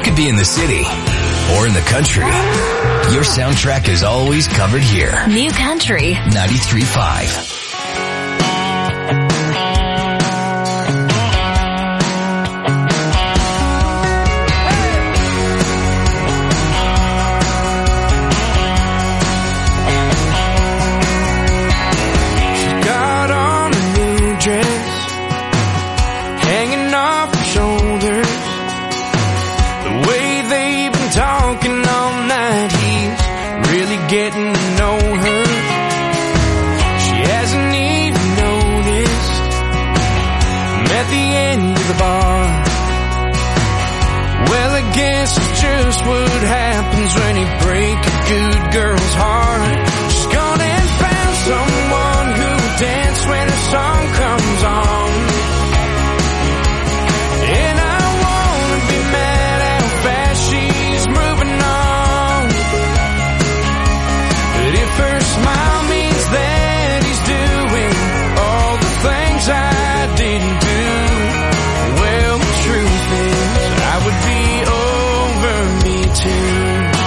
could be in the city or in the country. Your soundtrack is always covered here. New Country 93.5. Getting to know her. She hasn't even noticed. I'm at the end of the bar. Well, I guess it's just what happens when you break a good girl's heart. She's gone and found someone who'll dance when her song comes on. And I wanna be mad how fast she's moving on. If her smile means that he's doing all the things I didn't do, well, the truth is I would be over me too.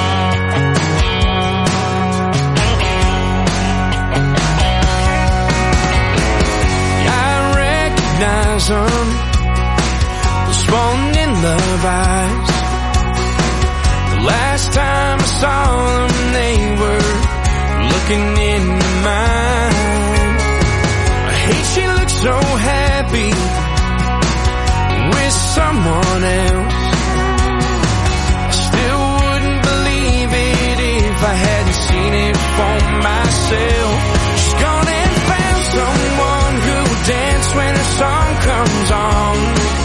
I recognize them, those falling in love eyes. The last time I saw them, they were looking into mine. I hate she looks so happy with someone else. I still wouldn't believe it if I hadn't seen it for myself. She's gone and found someone who'll dance when her song comes on.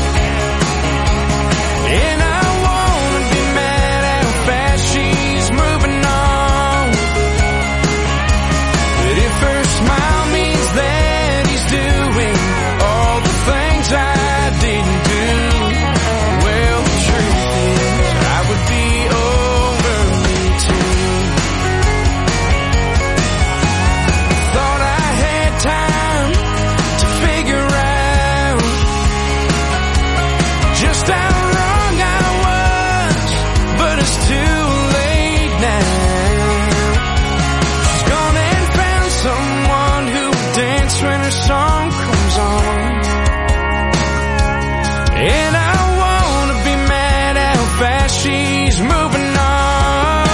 And I wanna be mad how fast she's moving on. If her smile means that he's doing all the things I didn't do, well, the truth is I would be over me too. Thought I had time to figure out just how wrong I was, but it's too late now. Someone who'll dance when her song comes on. And I wanna be mad how fast she's moving on.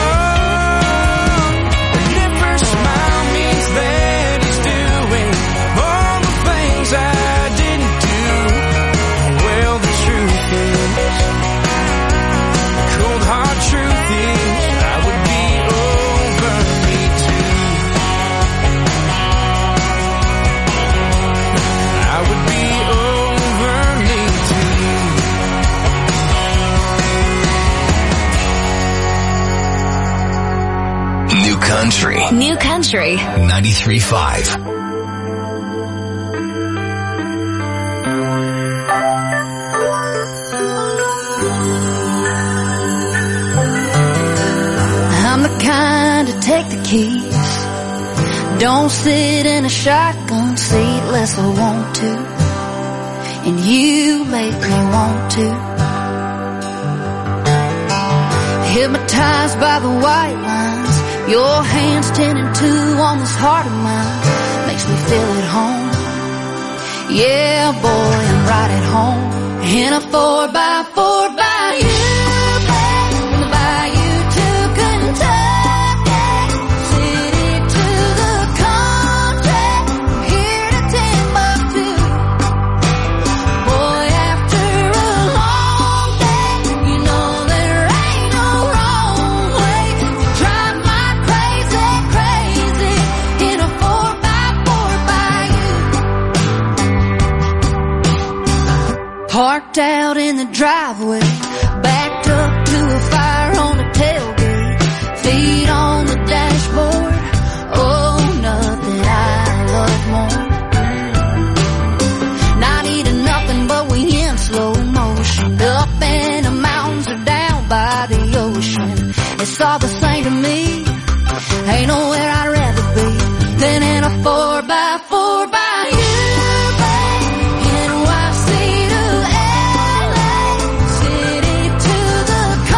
And if her smile means that he's doing all the things I didn't do, well, the truth is, the cold hard truth is, I would be over me too. I would be over me too. New Country. New Country 93.5. I'm the kind to take the keys. Don't sit in a shotgun seat unless I want to. And you make me want to. Hypnotized by the white lines, your hands 10 and 2 on this heart of mine. Makes me feel at home. Yeah, boy, I'm right at home. In a 4x4 by you. Parked out in the driveway, backed up to a fire on the tailgate, feet on the dashboard. Oh, nothing I love more. Not eating nothing, but we in slow motion. Up in the mountains or down by the ocean. It's all the same to me. Ain't nowhere I'd rather be than in a 4x4 by you. NYC to LA, city to the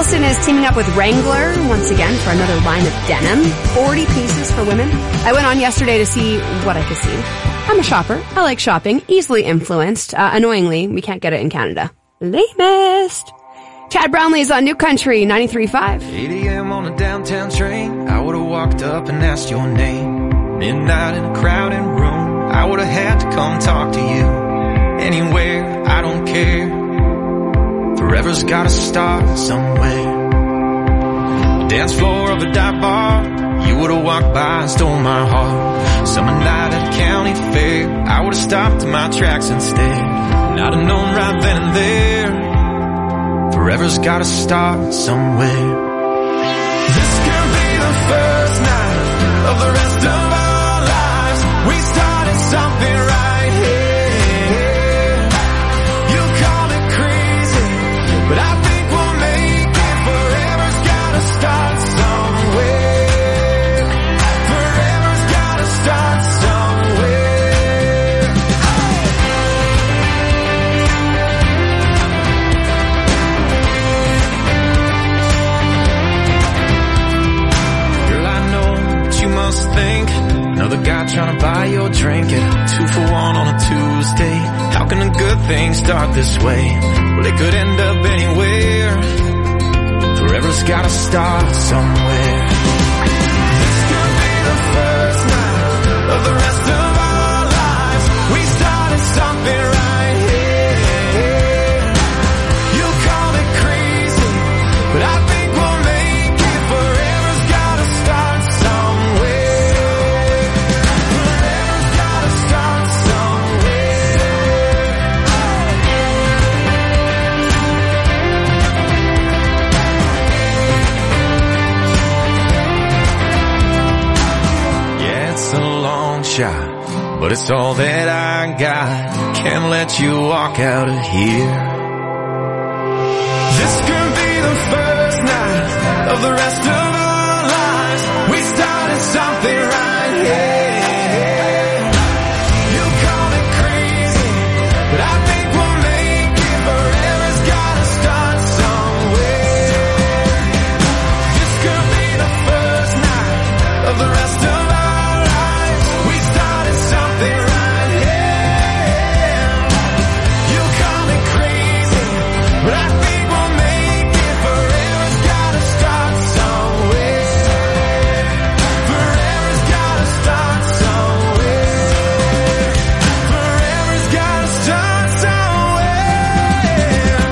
Wilson is teaming up with Wrangler once again for another line of denim. 40 pieces for women. I went on yesterday to see what I could see. I'm a shopper. I like shopping. Easily influenced. Annoyingly, we can't get it in Canada. Lamest. Chad Brownlee's on New Country 93.5. 8 a.m. on a downtown train. I would have walked up and asked your name. Midnight in a crowded room. I would have had to come talk to you. Anywhere, I don't care. Forever's gotta start somewhere. Dance floor of a dive bar. You would've walked by and stole my heart. Summer night at a county fair. I would've stopped in my tracks instead. And I'd have known right then and there. Forever's gotta start somewhere. This could be the first night of the rest of our lives. We started something right here. You call it crazy, but I think we'll make it. Forever's gotta start somewhere. Forever's gotta start somewhere. Girl, I know what you must think. Another guy trying to buy your drink at 2 for $1 on a Tuesday. How can a good thing start this way? Well, it could end up anywhere. Forever's gotta start somewhere. This could be the first night of the rest of our lives. We started something right here. You call it crazy, but I think we'll make it. Forever's gotta start somewhere. Forever's gotta start somewhere. Yeah, it's a long shot, but it's all that I got. Can't let you walk out of here. This could be the first night of the rest of our lives. We started something right here. You call it crazy, but I think we'll make it. Forever's gotta start somewhere. This could be the first night of the rest of our lives. We started something right here. You call it crazy, but I think we'll make it. Forever's gotta start somewhere. Forever's gotta start somewhere. Forever's gotta start somewhere.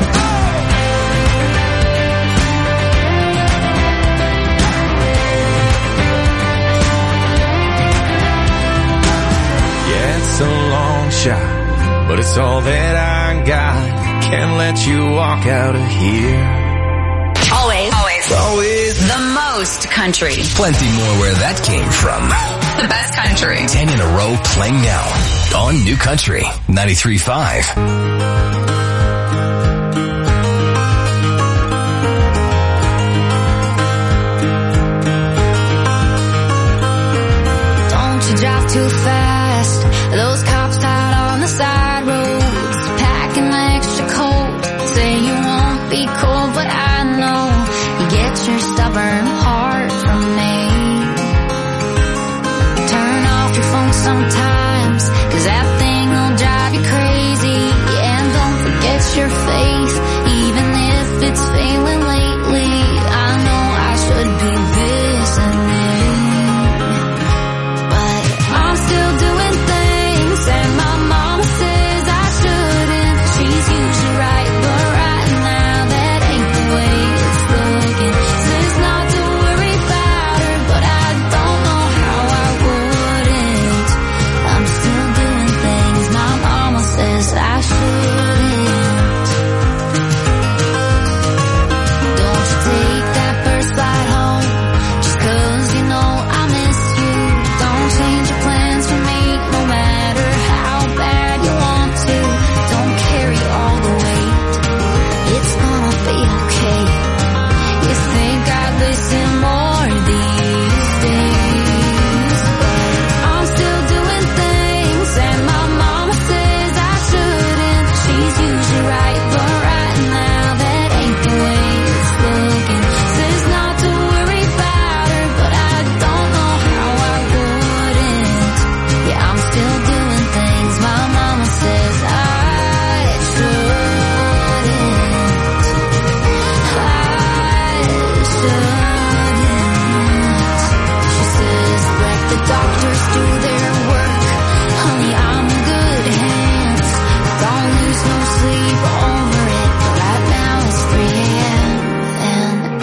Yeah, it's a long shot, but it's all that I got. Can't let you walk out of here. Always. Always. The most country. Plenty more where that came from. The best country. 10 in a row playing now on New Country 93.5. Don't you drive too fast. Those cops out on the side roads, packing extra coat. Say you won't be cold, but I know you get your stubborn heart from me. Turn off your phone sometimes, 'cause that thing will drive you crazy. Yeah, and don't forget your faith, even if it's failing lately. I know I should be listening, but I'm still doing things, and my mama says I shouldn't. She's usually right, but right now that ain't the way it's looking. Says not to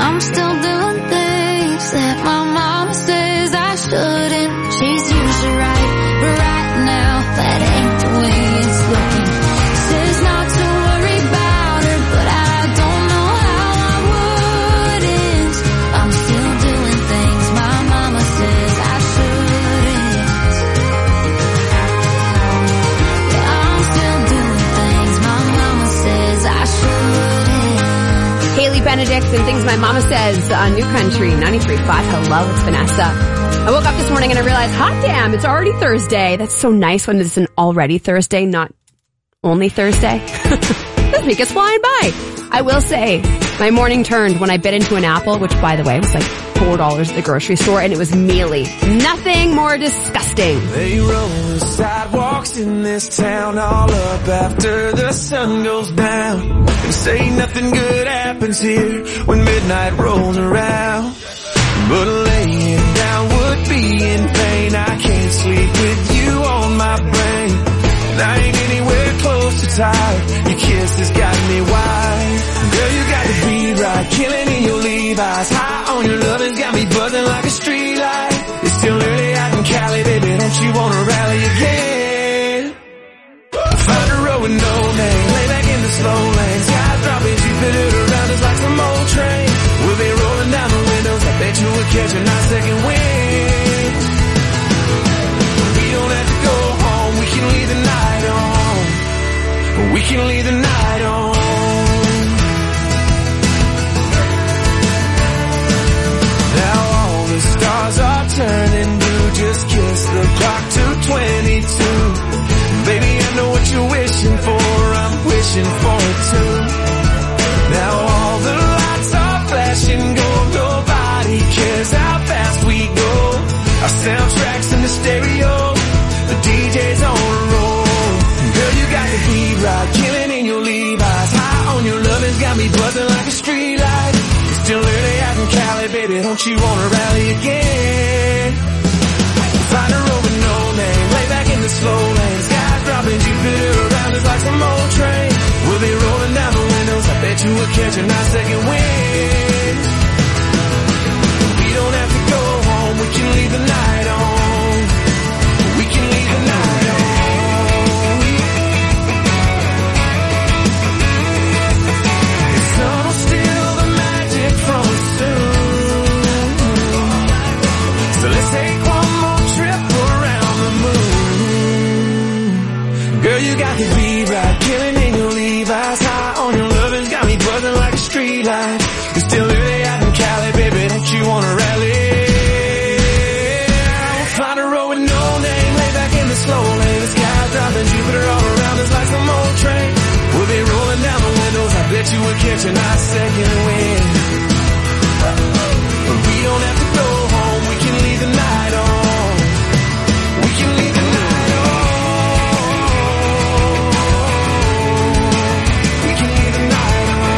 I'm still doing things that my mama says I shouldn't. She's usually right, but right now that ain't the way it's looking. Says not to worry about her, but I don't know how I wouldn't. I'm still doing things my mama says I shouldn't. Yeah, I'm still doing things my mama says I shouldn't. Haley Benedict and Things My Mama Says on New Country 93.5. Hello, it's Vanessa. I woke up this morning and I realized, hot damn, it's already Thursday. That's so nice when it's an already Thursday, not only Thursday. This week is flying by. I will say, my morning turned when I bit into an apple, which, by the way, was like $4 at the grocery store, and it was mealy. Nothing more disgusting. They roll the sidewalks in this town all up after the sun goes down, and say nothing good happens here when midnight rolls around. But laying down would be in vain. I can't sleep with you on my brain, and I ain't anywhere close to tired. Your kiss has got me wild. Girl, you got the beat right, killing in your Levi's. High on your lovin's got me buzzing like a street light. It's still early out in Cali, baby, don't you wanna rally again? Find a road with no name, lay back in the slow lane. Sky's dropping, Jupiter around us like some old train. We'll be rolling down the windows, I bet you would catch a nice second wind. We don't have to go home, we can leave the night on. We can leave the night on. Now all the stars are turning blue, just kiss the clock to 22. Baby, I know what you're wishing for, I'm wishing for it too. Now all the lights are flashing gold, nobody cares how fast we go. Our soundtracks in the stereo, the DJ's on a roll. Girl, you got the beat right, killing in your Levi's. High on your lovin's got me buzzing like a street light. It's still early out in Cali, baby, don't you wanna rally again? Find a road with no name, lay back in the slow lane. Sky's dropping, Jupiter around us like some old train. We'll be rolling down the windows, I bet you will catch a nice second wind. We don't have to go home, we can leave the night on. We can leave the night on. It's gonna steal the magic from us soon. So let's take one more trip around the moon. Girl, you got the beat right, killing in your Levi's. High on your lovin's got me buzzing like a street light. It's still early out in Cali, baby, don't you wanna rally? Find a road with no name, lay back in the slow lane. The sky's dropping, Jupiter all around us like some old train. We'll be rolling down the windows, I bet you would catch a nice second wind. But we don't have to go home, we can leave the night on. We can leave the night on. We can leave the night on.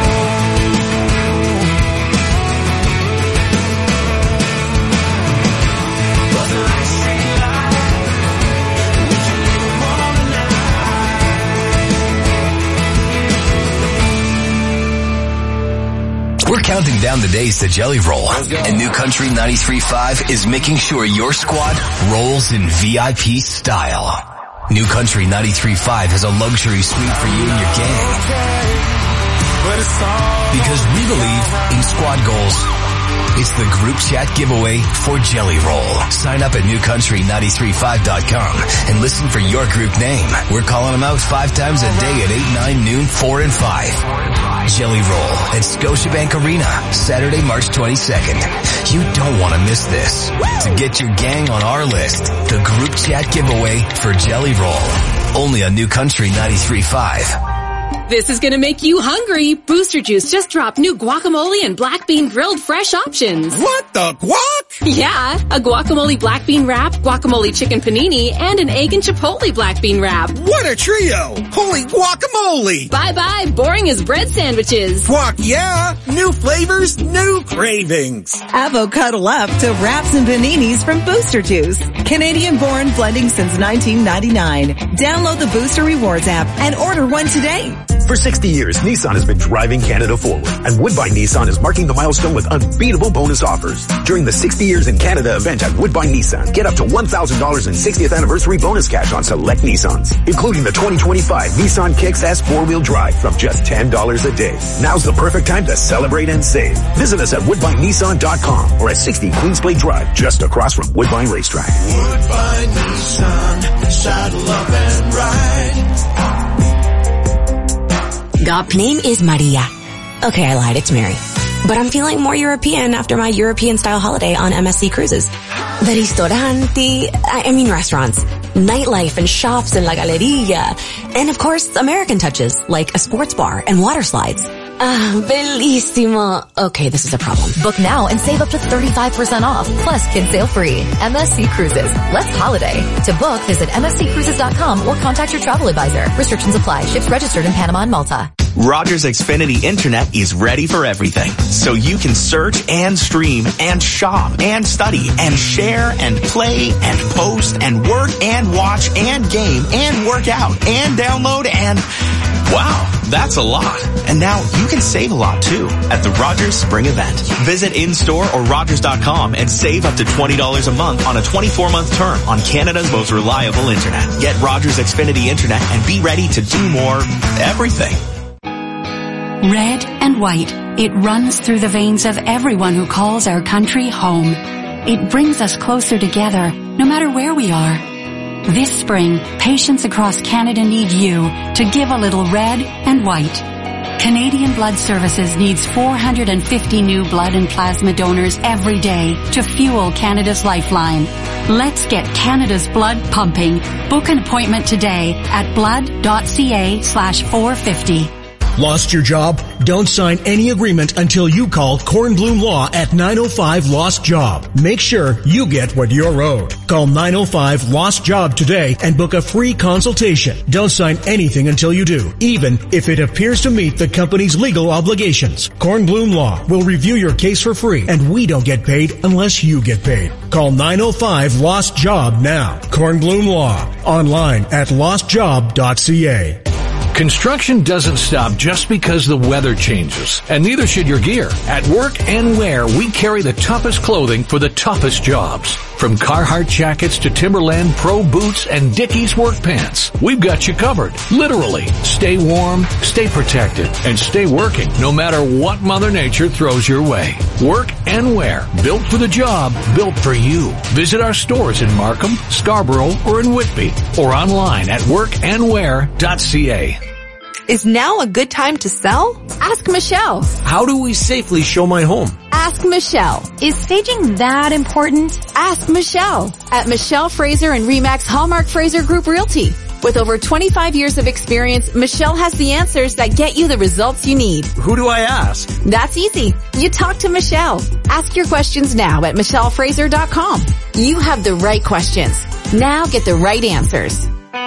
Buzzing like a street light. We can leave them on tonight. We're counting down the days to Jelly Roll, and New Country 93.5 is making sure your squad rolls in VIP style. New Country 93.5 has a luxury suite for you and your gang. Because we believe in squad goals. It's the group chat giveaway for Jelly Roll. Sign up at newcountry935.com and listen for your group name. We're calling them out 5 times a day at 8, 9, noon, 4, and 5. Jelly Roll at Scotiabank Arena, Saturday, March 22nd. You don't want to miss this. To get your gang on our list, the group chat giveaway for Jelly Roll. Only on New Country 93.5. This is gonna make you hungry. Booster Juice just dropped new guacamole and black bean grilled fresh options. What the guac? Yeah, a guacamole black bean wrap, guacamole chicken panini, and an egg and chipotle black bean wrap. What a trio! Holy guacamole! Bye-bye, boring as bread sandwiches. Guac, yeah! New flavors, new cravings. Avocado up to wraps and paninis from Booster Juice. Canadian-born, blending since 1999. Download the Booster Rewards app and order one today. For 60 years, Nissan has been driving Canada forward, and Woodbine Nissan is marking the milestone with unbeatable bonus offers. During the 60 Years in Canada event at Woodbine Nissan, get up to $1,000 in 60th anniversary bonus cash on select Nissans, including the 2025 Nissan Kicks S 4-wheel drive from just $10 a day. Now's the perfect time to celebrate and save. Visit us at WoodbineNissan.com or at 60 Queensplay Drive, just across from Woodbine Racetrack. Woodbine Nissan, saddle up and ride. GOP name is Maria. Okay, I lied, it's Mary. But I'm feeling more European after my European-style holiday on MSC Cruises. The restaurants, nightlife and shops in La Galleria, and of course, American touches like a sports bar and water slides. Bellissimo. Okay, this is a problem. Book now and save up to 35% off, plus kids sale free. MSC Cruises. Let's holiday. To book, visit MSCCruises.com or contact your travel advisor. Restrictions apply. Ships registered in Panama and Malta. Rogers Xfinity Internet is ready for everything. So you can search and stream and shop and study and share and play and post and work and watch and game and work out and download and... wow, that's a lot. And now you can save a lot too at the Rogers Spring Event. Visit in-store or Rogers.com and save up to $20 a month on a 24-month term on Canada's most reliable internet. Get Rogers Xfinity Internet and be ready to do more everything. Red and white, it runs through the veins of everyone who calls our country home. It brings us closer together, no matter where we are. This spring, patients across Canada need you to give a little red and white. Canadian Blood Services needs 450 new blood and plasma donors every day to fuel Canada's lifeline. Let's get Canada's blood pumping. Book an appointment today at blood.ca/450. Lost your job? Don't sign any agreement until you call Kornblum Law at 905 Lost Job. Make sure you get what you're owed. Call 905 Lost Job today and book a free consultation. Don't sign anything until you do, even if it appears to meet the company's legal obligations. Kornblum Law will review your case for free, and we don't get paid unless you get paid. Call 905 Lost Job now. Kornblum Law. Online at lostjob.ca. Construction doesn't stop just because the weather changes, and neither should your gear. At Work and Wear, we carry the toughest clothing for the toughest jobs. From Carhartt jackets to Timberland Pro boots and Dickies work pants, we've got you covered. Literally, stay warm, stay protected, and stay working no matter what Mother Nature throws your way. Work and Wear, built for the job, built for you. Visit our stores in Markham, Scarborough, or in Whitby, or online at workandwear.ca. Is now a good time to sell? Ask Michelle. How do we safely show my home? Ask Michelle. Is staging that important? Ask Michelle at Michelle Fraser and Remax Hallmark Fraser Group Realty. With over 25 years of experience, Michelle has the answers that get you the results you need. Who do I ask? That's easy. You talk to Michelle. Ask your questions now at michellefraser.com. You have the right questions. Now get the right answers.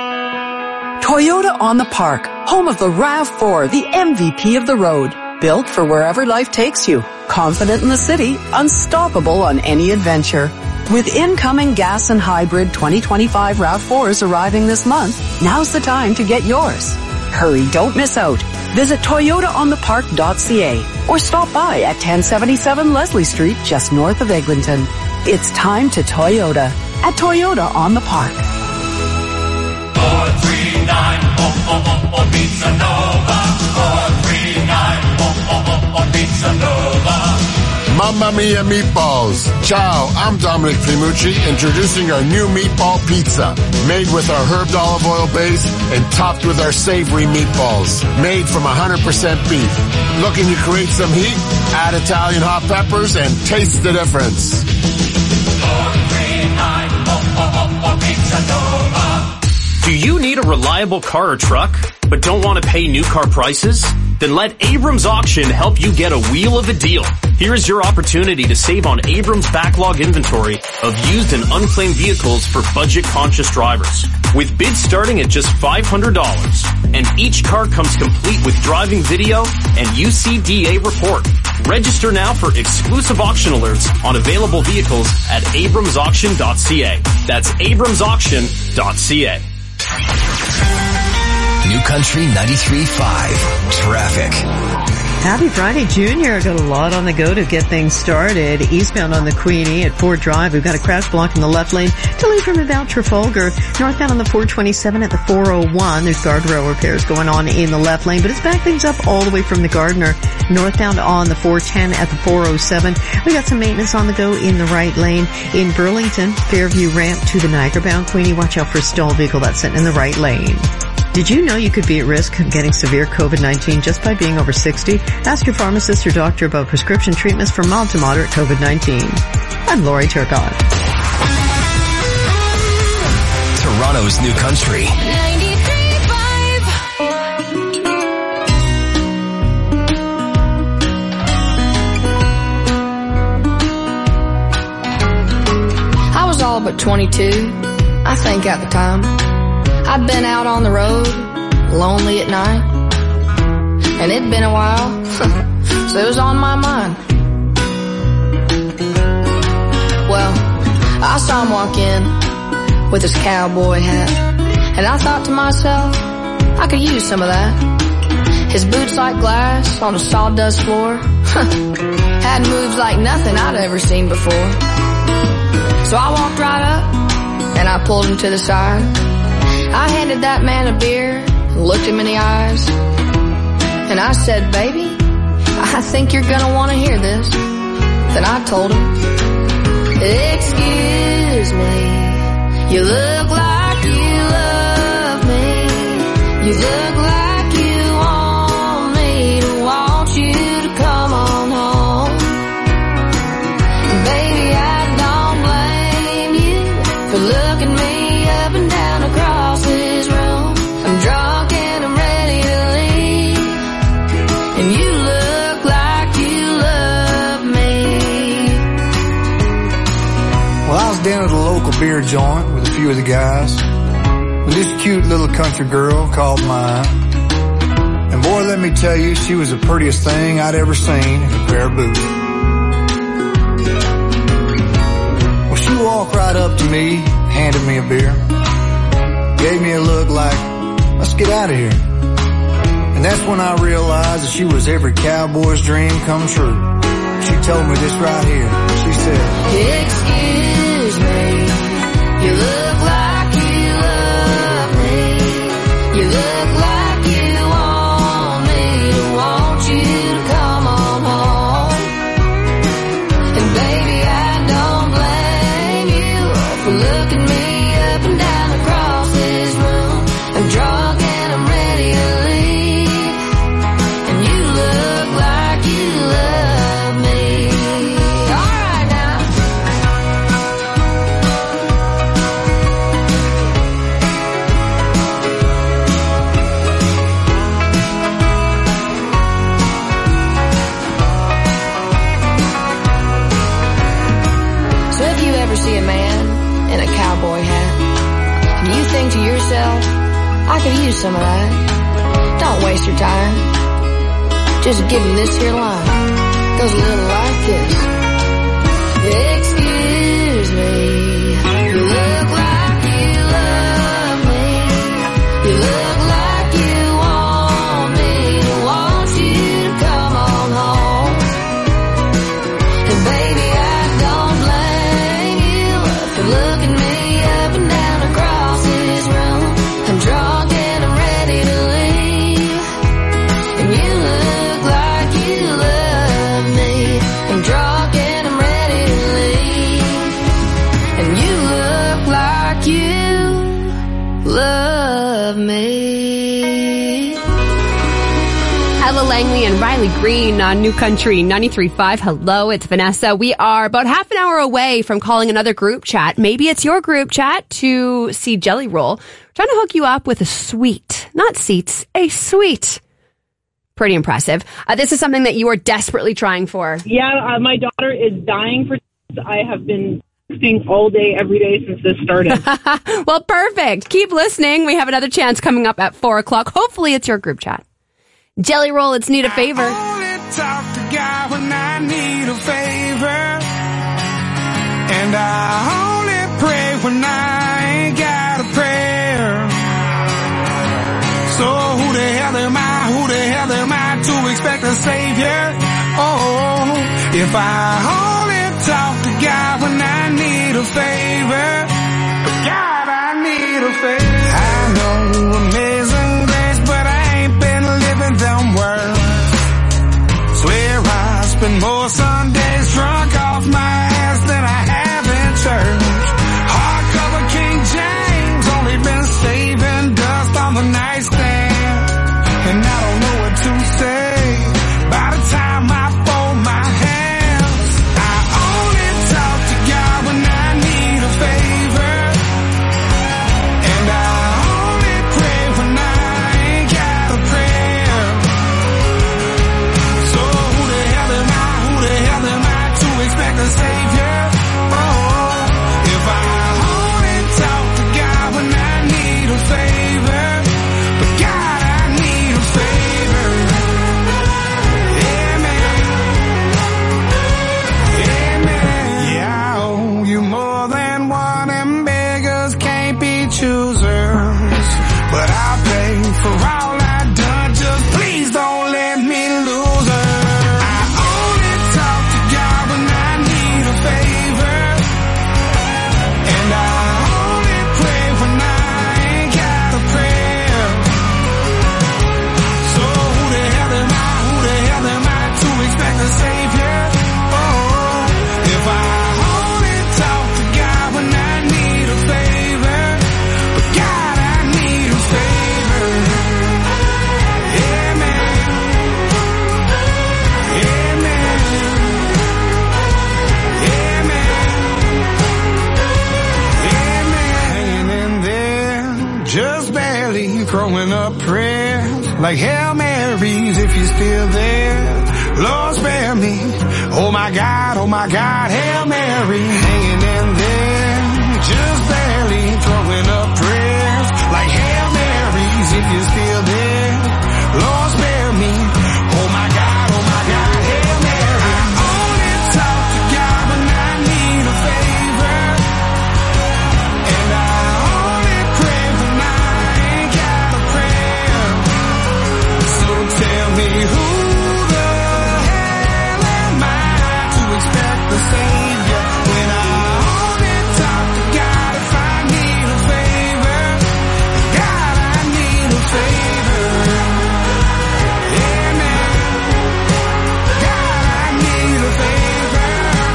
Toyota on the Park, home of the RAV4, the MVP of the road. Built for wherever life takes you. Confident in the city, unstoppable on any adventure. With incoming gas and hybrid 2025 RAV4s arriving this month, now's the time to get yours. Hurry, don't miss out. Visit ToyotaOnThePark.ca or stop by at 1077 Leslie Street, just north of Eglinton. It's time to Toyota at Toyota on the Park. 439 Pizza Nova. 439 Pizza Nova. Mamma mia meatballs. Ciao, I'm Dominic Primucci, introducing our new meatball pizza. Made with our herbed olive oil base and topped with our savory meatballs. Made from 100% beef. Looking to create some heat? Add Italian hot peppers and taste the difference. 439 Pizza Nova. Do you need a reliable car or truck, but don't want to pay new car prices? Then let Abrams Auction help you get a wheel of a deal. Here is your opportunity to save on Abrams' backlog inventory of used and unclaimed vehicles for budget-conscious drivers. With bids starting at just $500, and each car comes complete with driving video and UCDA report. Register now for exclusive auction alerts on available vehicles at abramsauction.ca. That's abramsauction.ca. New Country 93.5 Traffic. Happy Friday, Junior. Got a lot on the go to get things started. Eastbound on the Queenie at Ford Drive. We've got a crash block in the left lane. Delayed from about Trafalgar. Northbound on the 427 at the 401. There's guardrail repairs going on in the left lane, but it's back things up all the way from the Gardner. Northbound on the 410 at the 407. We got some maintenance on the go in the right lane. In Burlington, Fairview ramp to the Niagara-bound Queenie. Watch out for a stalled vehicle that's sitting in the right lane. Did you know you could be at risk of getting severe COVID-19 just by being over 60? Ask your pharmacist or doctor about prescription treatments for mild to moderate COVID-19. I'm Lori Turcotte. Toronto's New Country. 93.5. I was all but 22, I think at the time. I'd been out on the road, lonely at night, and it'd been a while, so it was on my mind. Well, I saw him walk in with his cowboy hat, and I thought to myself, I could use some of that. His boots like glass on a sawdust floor, had moves like nothing I'd ever seen before. So I walked right up, and I pulled him to the side. I handed that man a beer, looked him in the eyes, and I said, baby, I think you're gonna want to hear this. Then I told him, excuse me, you look like you love me. You look like you want me to want you to come on home. And baby, I don't blame you for looking me up and down across this room. I'm drunk and I'm ready to leave, and you look like you love me. Well, I was down at a local beer joint with a few of the guys, with this cute little country girl called mine. And boy, let me tell you, she was the prettiest thing I'd ever seen in a pair of boots. Well, she walked right up to me, handed me a beer, gave me a look like, let's get out of here. And that's when I realized that she was every cowboy's dream come true. She told me this right here. She said, excuse me, you look like you love me. You look like you want me to want you to come on home. And baby, I don't blame you for looking me up and down across this room. I'm drunk and I'm ready to leave, and you look like you love me. All right now. So if you ever see a man in a cowboy hat, and you think to yourself, I could use some of that, don't waste your time. Just give him this here line. Goes a little like this. Excuse me, you look like you love me. You look like you want me to want you to come on home. And baby, I don't blame you for looking me up and down across this room. I'm drunk and I'm ready to leave, and you look like you love me. I'm drunk and I'm ready to leave, and you look like you love me. Ella Langley and Riley Green on New Country 93.5. Hello, it's Vanessa. We are about half an hour away from calling another group chat. Maybe it's your group chat to see Jelly Roll. We're trying to hook you up with a suite, not seats, a suite. Pretty impressive. This is something that you are desperately trying for. Yeah, my daughter is dying for. I have been texting all day, every day since this started. Well, perfect. Keep listening. We have another chance coming up at 4 o'clock. Hopefully it's your group chat. Jelly Roll, it's Need a Favor. I only talk to God when I need a favor, and I only pray when I ain't got a prayer. So savior. Oh, if I only talk to God when I need a favor. God, I need a favor. I know amazing grace, but I ain't been living them words. Swear I spend more Sundays drunk off my ass than I have in church. Hardcover King James, only been saving dust on the nightstand. And I don't know what to say by the time I fold my hands. I only talk to God when I need a favor. And I only pray when I ain't got a prayer. So who the hell am I to expect a savior? Oh, if I only talk to God when I need a favor. But God, I need a favor. Amen. Amen. Yeah, I owe you more than one, and beggars can't be choosers. But I'll pay for all I've done, just please don't let me lose her. I only talk to God when I need a favor. And I only pray when I ain't got a prayer. So who the hell am I to expect a savior? Oh, if I only talk to God when I need a favor. But God, I need a favor. Amen. Amen. Amen. Hanging in there, just barely throwing up prayers like Hail Marys if you're still there. Lord, spare me. Oh my God, Hail Mary. Hanging in there, just barely throwing up prayers like Hail Marys if you're still there. Lord, spare me. Oh my God, Hail Mary. I only talk to God when I need a favor. And I only pray when I ain't got a prayer. So tell me who the hell am I to expect the savior when I only talk to God if I need a favor. God, I need a favor. Amen. God, I need a favor.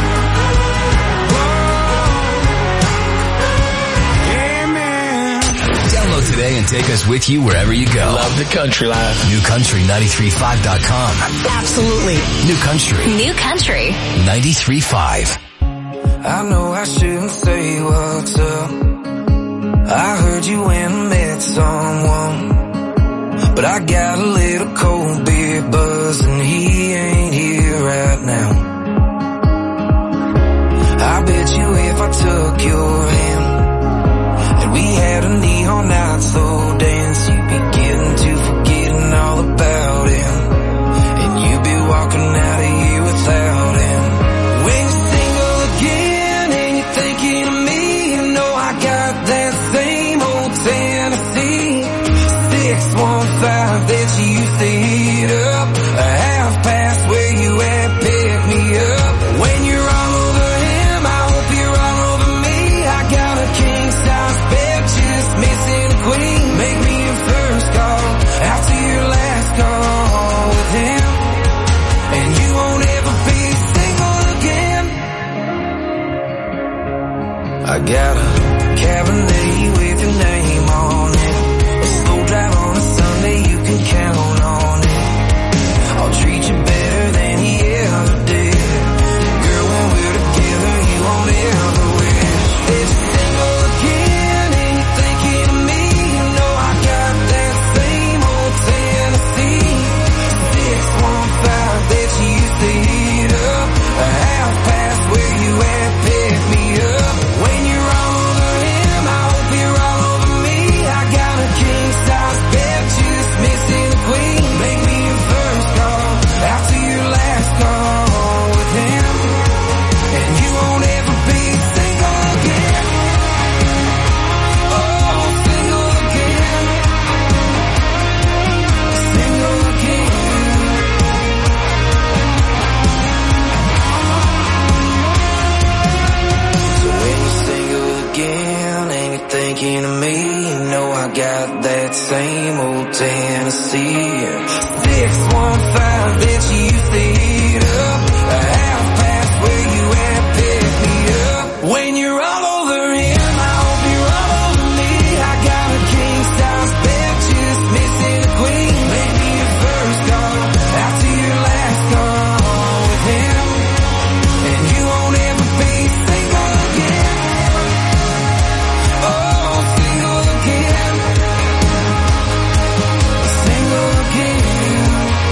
Amen. Download today and take us with you wherever you go. Love the country life. NewCountry935.com. Absolutely. New Country. New Country. 93.5. I know I shouldn't say what's up. I heard you went and met someone. But I got a little cold beer buzz and he ain't here right now. I bet you if I took your hand and we had a neon night slow dance, you'd be getting to forgetting all about him. And you'd be walking out of here without him. When you're single again and you're thinking of me, you know I got that same old Tennessee 615 that you used to hit up. A half past where you at, pick me up. When you're all over him, I hope you're all over me. I got a king size bed, just missing a queen. Make me your first call after your last call with him. And you won't ever be single again. I got a Cabernet with your name on it. A slow drive on a Sunday, you can count on it. I'll treat you better than he ever did. Girl, when we're together, you won't ever wish. If you're single again and you're thinking of me, you know I got that same old Tennessee 615 that you used to hit up. A half past where you at, pick me up. When you're all over him, I hope you're all over me. I got to Hennessy. 615 that you feed up, a half past where you at, pick me up. When you're all over him, I hope you're all over me. I got a king size bed, just missing a queen. Maybe your first call, after your last call with him, and you won't ever be single again. Oh, single again. Single again.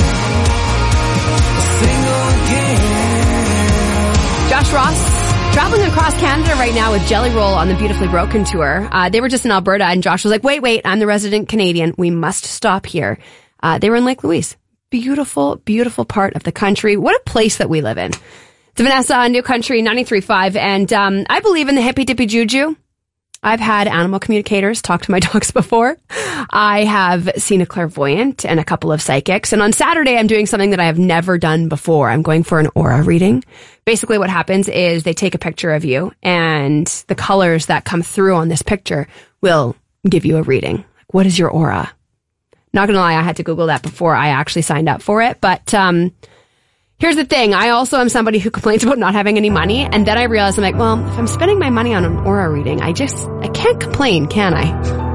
Single again. Josh Ross traveling across Canada right now with Jelly Roll on the Beautifully Broken tour. They were just in Alberta, and Josh was like, wait, I'm the resident Canadian. We must stop here. They were in Lake Louise. Beautiful, beautiful part of the country. What a place that we live in. It's Vanessa on New Country 93.5, and I believe in the hippy-dippy juju. I've had animal communicators talk to my dogs before. I have seen a clairvoyant and a couple of psychics. And on Saturday, I'm doing something that I have never done before. I'm going for an aura reading. Basically, what happens is they take a picture of you, and the colors that come through on this picture will give you a reading. What is your aura? Not gonna lie, I had to Google that before I actually signed up for it. But here's the thing. I also am somebody who complains about not having any money. And then I realized, I'm like, well, if I'm spending my money on an aura reading, I can't complain, can I?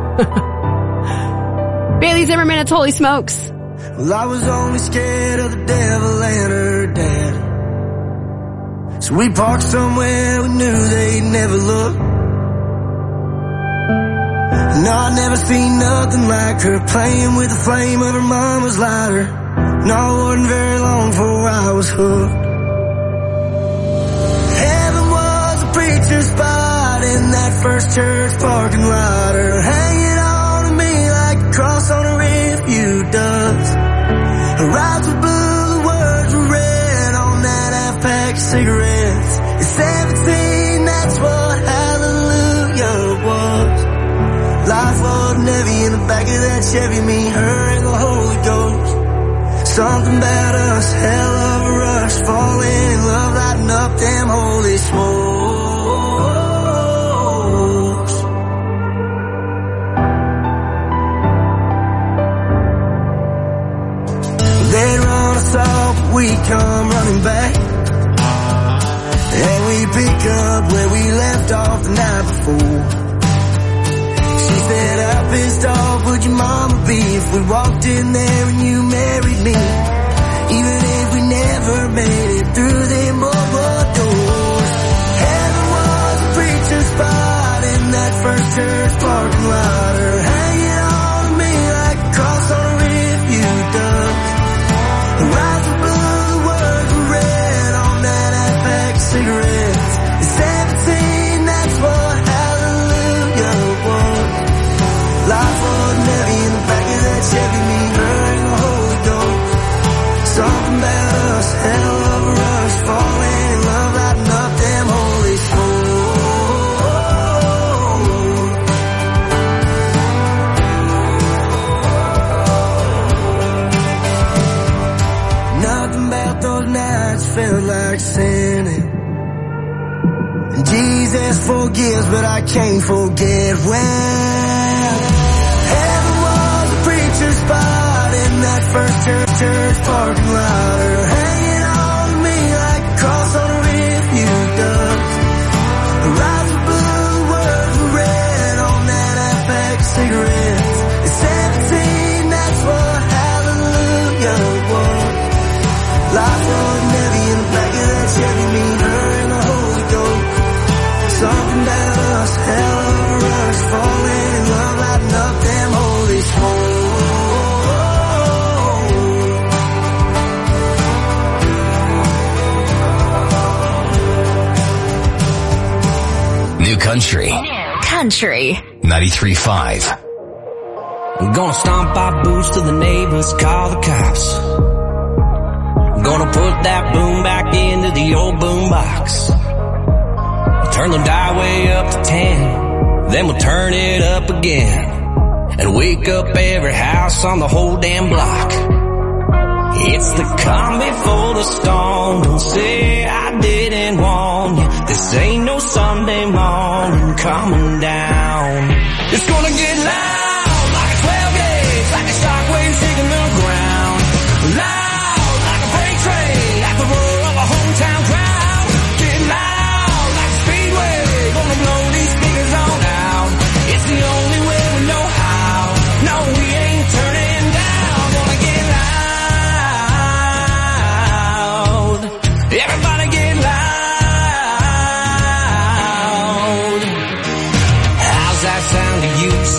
Bailey Zimmerman, it's Holy Smokes. Well, I was only scared of the devil and her dad. So we parked somewhere we knew they'd never look. No, I never seen nothing like her playing with the flame of her mama's lighter. No, it wasn't very long before I was hooked. Heaven was a preacher's spot in that first church parking lot. Her hanging on to me like a cross on a rearview does. Her eyes were blue, the words were red on that half-pack of cigarettes. At 17, that's what hallelujah was. Life wasn't heavy in the back of that Chevy, me, her, and the Holy Ghost. Something about us, hell of a rush, falling in love, lighting up them holy smokes. They'd run us off, but we come running back, and we pick up where we left off the night before. She said, how pissed off would your mama be if we walked in there and you married me? Even if we never made it through them boardwalk doors. Heaven was a preacher's spot in that first church parking lot. Her hanging on to me like a cross on a rearview does. Her eyes were blue, the words were red on that half-pack of cigarettes. At 17, that's what hallelujah was. Life wasn't heavy in the back of that Chevy, me, her, and the Holy Ghost. Something about us, hell of a rush, falling in love, lighting up them holy souls. Nothing about those nights felt like sinning. And Jesus forgives, but I can't forget when heaven was a preacher's spot in that first church parking lot. Her hanging on to me like a cross on a rearview does. Her eyes were blue, the words were red on that half-pack of cigarettes. At 17, that's what hallelujah was. Life wasn't heavy in the back of that Chevy, me, her, and the Holy Ghost. Something about us, hell of a rush, falling in love, lighting up them holy souls. New Country. 93.5. I'm gonna stomp our boots to the neighbors, call the cops. I'm gonna put that boom back into the old boom box. Turn the dial way up to 10, then we'll turn it up again, and wake up every house on the whole damn block. It's the calm before the storm, don't say I didn't warn you. This ain't no Sunday morning coming down. It's gonna get loud like a 12 gauge, like a shock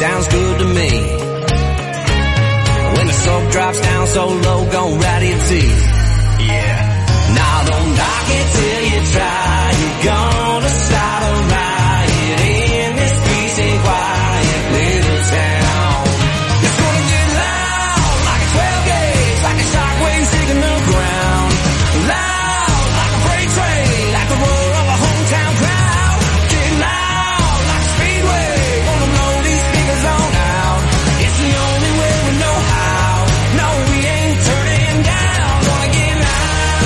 sounds good to me. When the smoke drops down so low, gon' rattle your teeth. Yeah. Now don't knock it till you try. You're gonna start a riot in this peace and quiet little town. It's gonna get loud like a 12 gauge, like a shockwave shaking the ground. Loud like a freight train, like the roar of a hometown crowd. Get loud like a speedway, wanna blow these speakers on out. It's the only way we know how. No, we ain't turning down. Gonna get loud.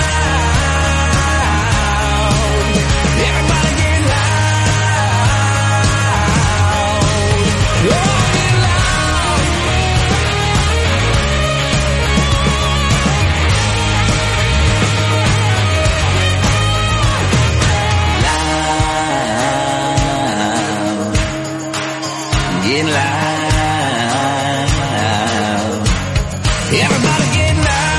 Everybody get loud. Oh, get Get loud. Everybody get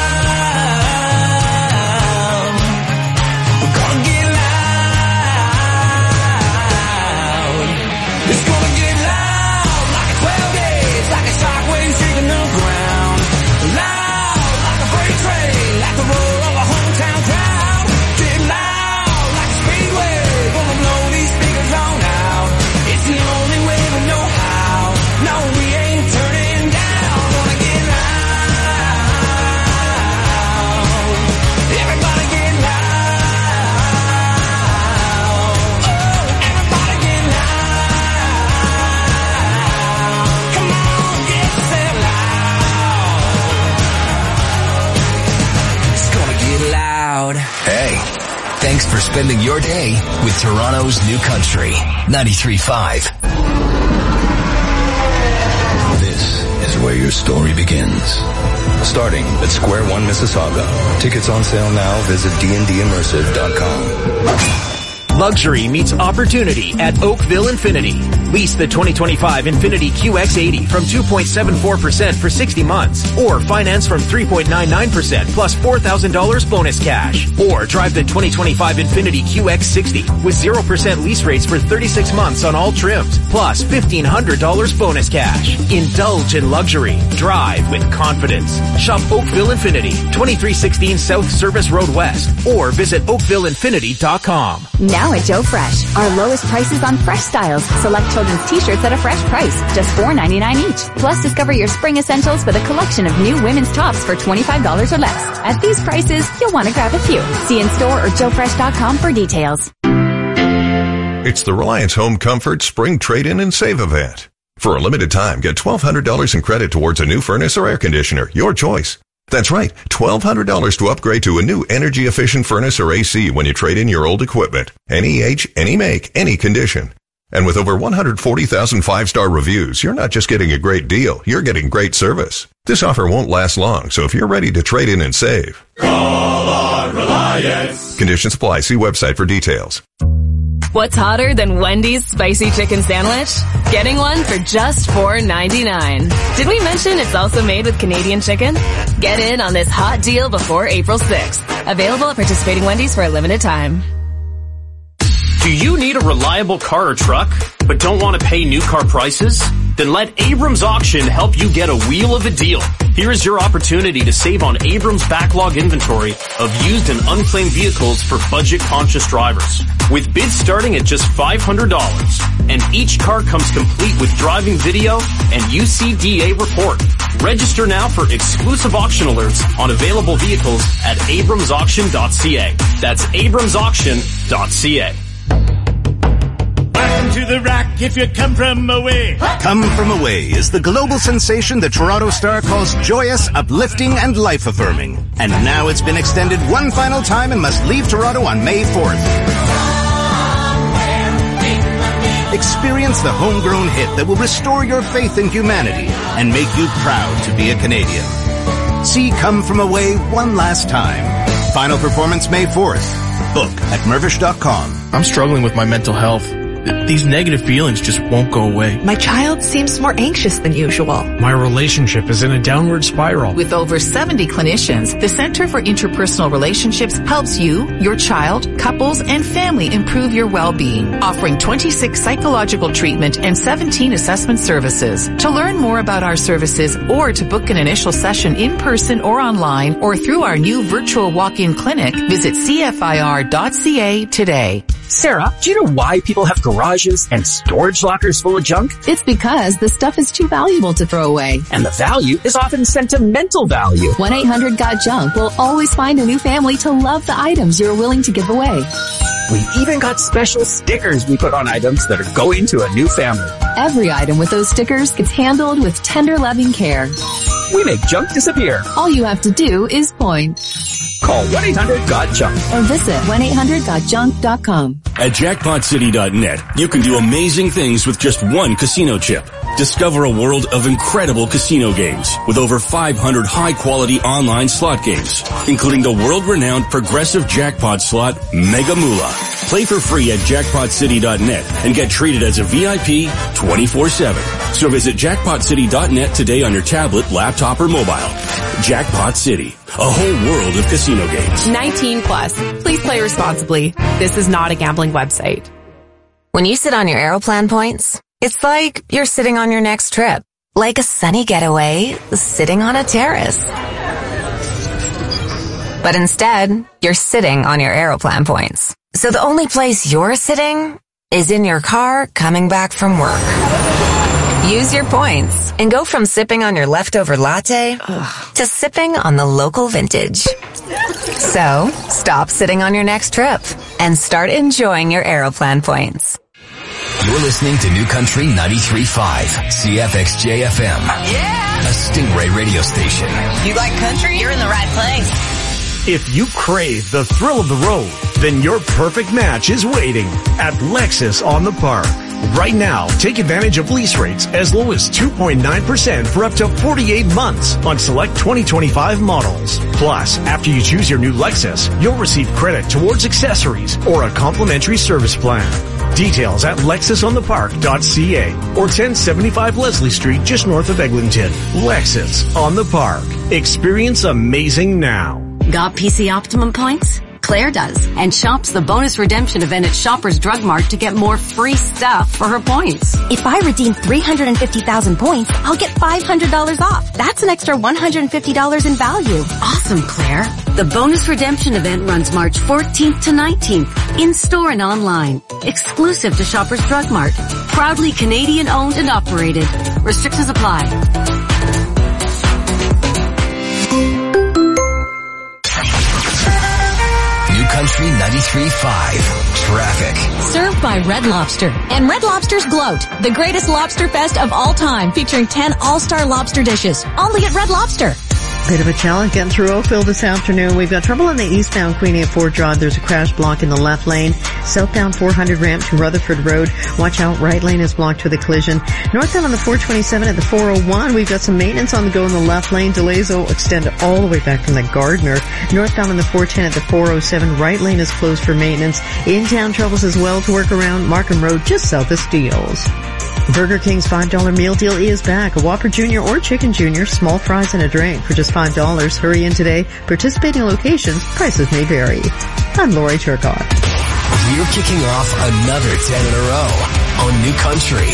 loud. We're gonna get loud. It's gonna get loud like a 12 gauge, like a shockwave shaking the ground. Loud like a freight train, like the roar of a hometown crowd. Get loud like a speedway, gonna blow these speakers on out. It's the only way we know how. No, we ain't turning down. Gonna get loud. Everybody get loud. Oh, everybody get loud. Come on, get yourself loud. It's gonna get loud. Hey, thanks for spending your day with Toronto's New Country 93.5. This is where your story begins. Starting at Square One, Mississauga. Tickets on sale now. Visit dndimmersive.com. Luxury meets opportunity at Oakville Infinity. Lease the 2025 Infiniti QX80 from 2.74% for 60 months, or finance from 3.99% plus $4,000 bonus cash. Or drive the 2025 Infiniti QX60 with 0% lease rates for 36 months on all trims, plus $1,500 bonus cash. Indulge in luxury. Drive with confidence. Shop Oakville Infinity, 2316 South Service Road West, or visit oakvilleinfinity.com. Now at Joe Fresh, our lowest prices on fresh styles. Select children's t-shirts at a fresh price, just $4.99 each. Plus, discover your spring essentials with a collection of new women's tops for $25 or less. At these prices, you'll want to grab a few. See in store or joefresh.com for details. It's the Reliance Home Comfort Spring Trade-In and Save event. For a limited time, get $1,200 in credit towards a new furnace or air conditioner, your choice. That's right, $1,200 to upgrade to a new energy-efficient furnace or AC when you trade in your old equipment. Any age, any make, any condition. And with over 140,000 five-star reviews, you're not just getting a great deal, you're getting great service. This offer won't last long, so if you're ready to trade in and save, call on Reliance. Conditions apply. See website for details. What's hotter than Wendy's spicy chicken sandwich? Getting one for just $4.99. Did we mention it's also made with Canadian chicken? Get in on this hot deal before April 6th. Available at participating Wendy's for a limited time. Do you need a reliable car or truck, but don't want to pay new car prices? Then let Abrams Auction help you get a wheel of a deal. Here's your opportunity to save on Abrams' backlog inventory of used and unclaimed vehicles for budget-conscious drivers. With bids starting at just $500, and each car comes complete with driving video and UCDA report. Register now for exclusive auction alerts on available vehicles at abramsauction.ca. That's abramsauction.ca. Welcome to the Rock if you come from away. Come From Away is the global sensation the Toronto Star calls joyous, uplifting, and life-affirming. And now it's been extended one final time and must leave Toronto on May 4th. Experience the homegrown hit that will restore your faith in humanity and make you proud to be a Canadian. See Come From Away one last time. Final performance May 4th. Book at Mirvish.com. I'm struggling with my mental health. These negative feelings just won't go away. My child seems more anxious than usual. My relationship is in a downward spiral. With over 70 clinicians, the Center for Interpersonal Relationships helps you, your child, couples, and family improve your well-being, offering 26 psychological treatment and 17 assessment services. To learn more about our services or to book an initial session in person or online or through our new virtual walk-in clinic, visit cfir.ca today. Sarah, do you know why people have garages and storage lockers full of junk? It's because the stuff is too valuable to throw away. And the value is often sentimental value. 1-800-GOT-JUNK will always find a new family to love the items you're willing to give away. We even got special stickers we put on items that are going to a new family. Every item with those stickers gets handled with tender, loving care. We make junk disappear. All you have to do is point. Call 1-800-GOT-JUNK or visit 1-800-GOT-JUNK.com. At jackpotcity.net, you can do amazing things with just one casino chip. Discover a world of incredible casino games with over 500 high-quality online slot games, including the world-renowned progressive jackpot slot Mega Moolah. Play for free at jackpotcity.net and get treated as a VIP 24/7. So visit jackpotcity.net today on your tablet, laptop, or mobile. Jackpot City, a whole world of casino games. 19 plus. Please play responsibly. This is not a gambling website. When you sit on your Aeroplan points, it's like you're sitting on your next trip. Like a sunny getaway, sitting on a terrace. But instead, you're sitting on your Aeroplan points. So the only place you're sitting is in your car coming back from work. Use your points and go from sipping on your leftover latte to sipping on the local vintage. So, stop sitting on your next trip and start enjoying your Aeroplan points. You're listening to New Country 93.5, CFXJ-FM. Yeah! A Stingray radio station. You like country? You're in the right place. If you crave the thrill of the road, then your perfect match is waiting at Lexus on the Park. Right now, take advantage of lease rates as low as 2.9% for up to 48 months on select 2025 models. Plus, after you choose your new Lexus, you'll receive credit towards accessories or a complimentary service plan. Details at lexusonthepark.ca or 1075 Leslie Street just north of Eglinton. Lexus on the Park. Experience amazing now. Got PC Optimum points? Claire does, and shops the bonus redemption event at Shoppers Drug Mart to get more free stuff for her points. If I redeem 350,000 points, I'll get $500 off. That's an extra $150 in value. Awesome, Claire. The bonus redemption event runs March 14th to 19th, in-store and online. Exclusive to Shoppers Drug Mart. Proudly Canadian owned and operated. Restrictions apply. Country 93.5 Traffic. Served by Red Lobster. And Red Lobster's Gloat, the greatest lobster fest of all time, featuring 10 all-star lobster dishes. Only at Red Lobster. Bit of a challenge getting through Oakville this afternoon. We've got trouble on the eastbound Queenie at Ford Drive. There's a crash block in the left lane. Southbound 400 ramp to Rutherford Road. Watch out, right lane is blocked with a collision. Northbound on the 427 at the 401. We've got some maintenance on the go in the left lane. Delays will extend all the way back from the Gardner. Northbound on the 410 at the 407. Right lane is closed for maintenance. In-town troubles as well to work around. Markham Road just south of Steeles. Burger King's $5 meal deal is back. A Whopper Jr. or Chicken Jr., small fries and a drink for just $5. Hurry in today. Participating locations, prices may vary. I'm Lori Turcotte. We're kicking off another 10 in a row on New Country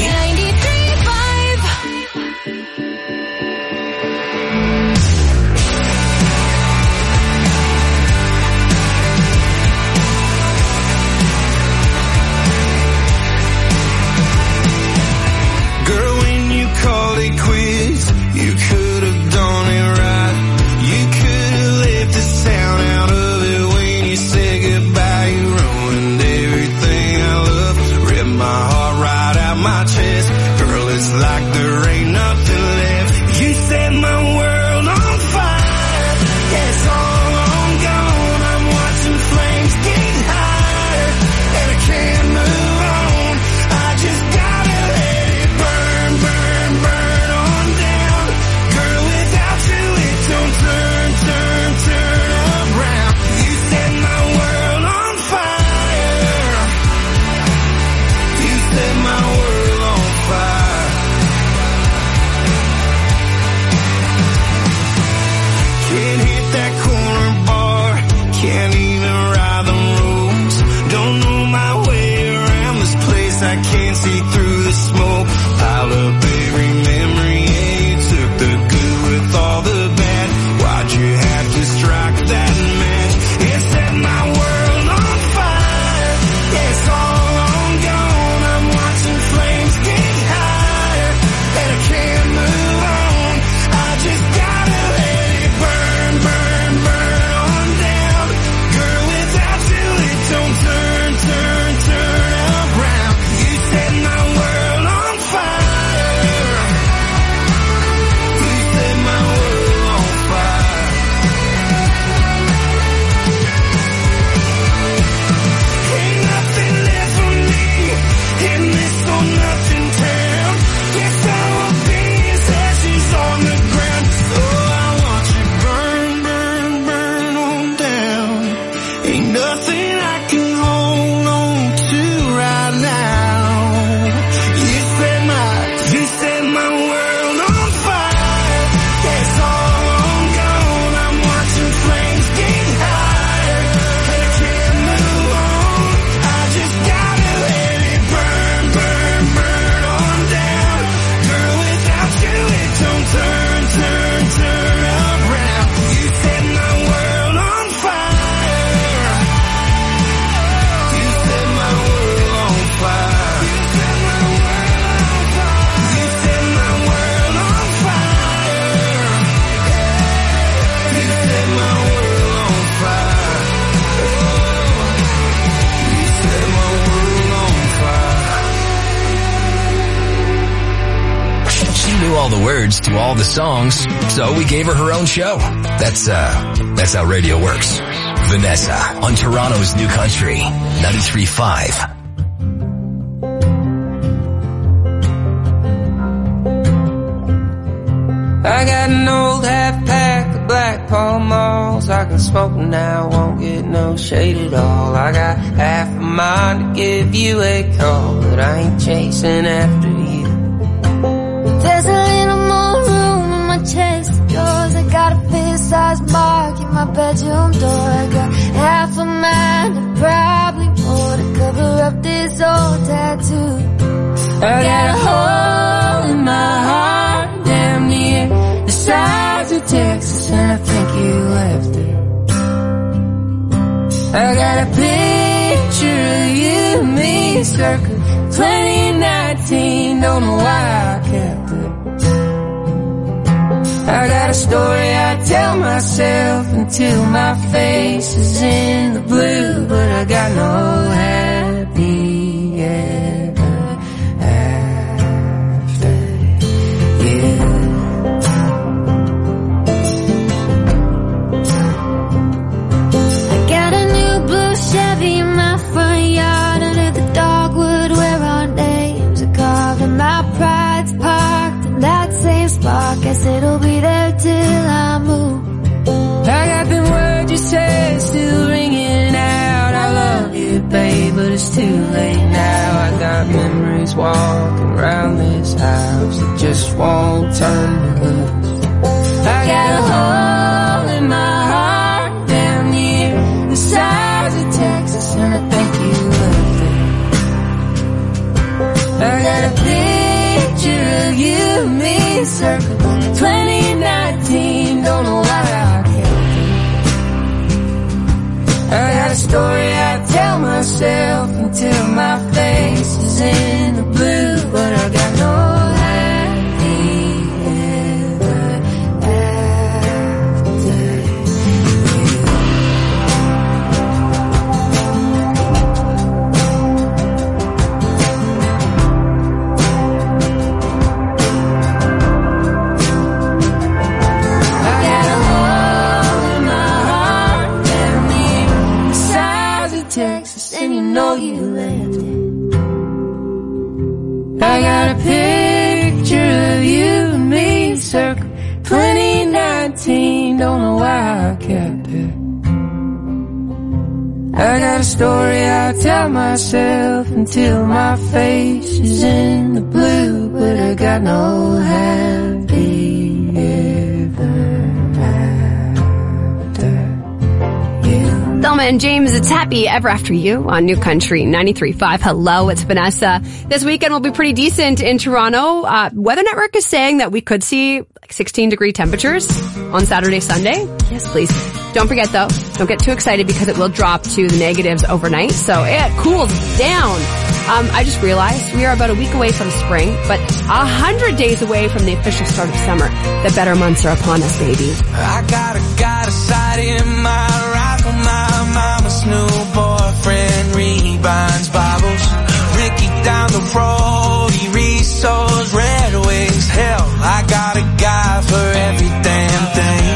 93.5. Girl, when you called it quits, you could have done it right. You could have left the sound out of it when you said goodbye. You ruined everything I love, ripped my heart right out my chest. Girl, I can't see through the smoke. Pile up every memory, yeah, you took the good with all the bad. Why'd you have to strike that match? It set my world on fire. Yeah, it's all on gone. I'm watching flames get higher, and I can't move on. I just gotta let it burn, burn, burn on down. Girl, without you it don't turn, turn, turn around. You set my world on fire. You set my world on fire. Ain't nothing left for me in this old nothing town. Guess I will be as ashes on the ground. So I want you burn, burn, burn on down. Ain't nothing I can hold on to right now. You set my world on fire. Yeah, it's all on gone. I'm watching flames get higher, and I can't move on. I just gotta let it burn, burn, burn on down. Girl, without you it don't turn, turn, turn around. You set my world on fire. You set my world on fire. You set my world on fire. You set my world on fire. You set my world on fire. She knew all the words to all the songs, so we gave her her own show. That's how radio works. Vanessa on Toronto's New Country, 93.5. I got an old half pack of Black Pall Malls. I can smoke now, won't get no shade at all. I got half a mind to give you a call, but I ain't chasing after you. There's a little more room in my chest of drawers. I got a fist-sized mark in my bedroom door. I got half a mind and probably more to cover up this old tattoo. I got a hole in my heart damn near the size of Texas, and I think you left it. I got a picture of you and me circa 2019, don't know why I kept it. I got a story I tell myself until my face is in the blue, but I got no happy ever after you. I got a new blue Chevy in my front yard under the dogwood where our names are carved, and my pride's parked in that same spot. Guess it'll be there till I move. I got them words you said still ringing out. I love you, babe, but it's too late now. I got memories walking around this house that just won't turn me loose. I got a hole in my heart down near the size of Texas, and I think you left it. I got a picture of you and me circa 2019, don't know why I kept it. I got a story I tell myself until my face is in the blue, but I got no happy ever after Texas, and you know you left it. I got a picture of you and me circa 2019, don't know why I kept it. I got a story I tell myself until my face is in the blue, but I got no happy ever after you. Don't Selma and James, it's Happy Ever After You on New Country 93.5. Hello, it's Vanessa. This weekend will be pretty decent in Toronto. Weather Network is saying that we could see like 16-degree temperatures on Saturday, Sunday. Yes, please. Don't forget though, don't get too excited because it will drop to the negatives overnight. So it cools down. I just realized we are about a week away from spring, but 100 days away from the official start of summer. The better months are upon us, baby. I got a sight in my rifle, my mama's new boyfriend rebinds Bibles. Ricky down the road, he resows Red Wings. Hell, I got a guy for every damn thing.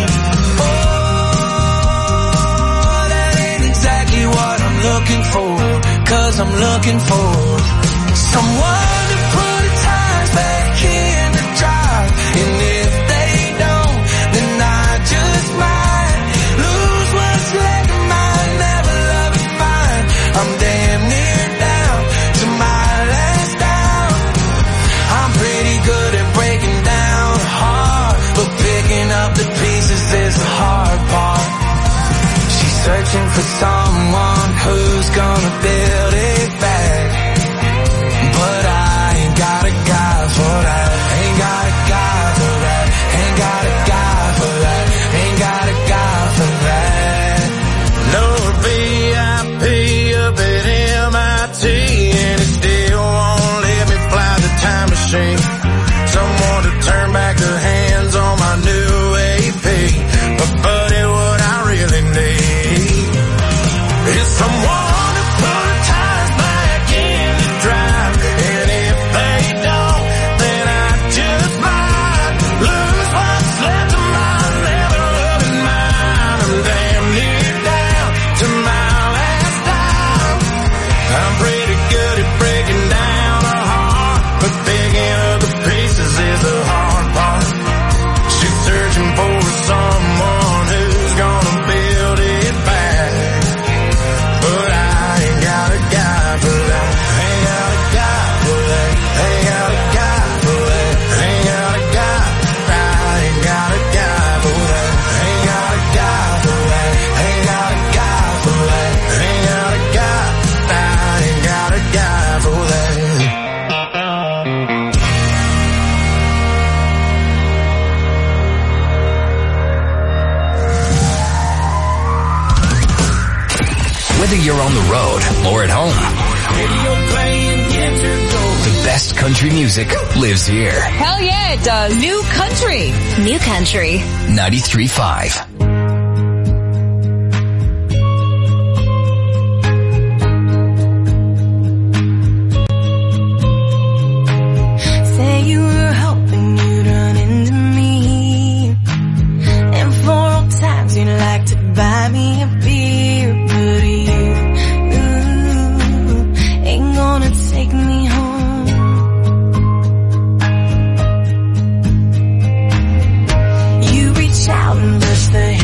Oh, that ain't exactly what I'm looking for, 'cause I'm looking for someone to put the tires back in the drive. And if they don't, then I just might lose what's left of mine. Never love it fine. I'm damn near down to my last down. I'm pretty good at breaking down hard, but picking up the pieces is the hard part. She's searching for someone who's gonna build it back, but I ain't got a guy for that. Ain't got a guy for that. Ain't got a guy for that. Ain't got a guy for that. No VIP up at MIT, and it still won't let me fly the time machine. Someone to turn back the hands on my new AP. But buddy, what I really need is someone to put the tires back in the drive. And if they don't, then I just might lose what's left of my never loving mind. I'm damn near down to my last dime. I'm pretty good at breaking down a heart, but picking up the pieces is the hard part. She's searching for someone who's gonna build it back, but I ain't got a guy for that. Ain't got a guy for that. Ain't got a guy for that. Ain't got a guy. I ain't got a guy for that. Ain't got a guy for that. Ain't got a guy for that. Ain't got a guy. I ain't got a guy for that. Whether you're on the road or at home, the best country music lives here. Hell yeah, it does. New Country. New Country 93.5. Say you were hoping you'd run into me, and for old times you'd like to buy me a beer, but you ain't gonna take me home. You reach out and brush the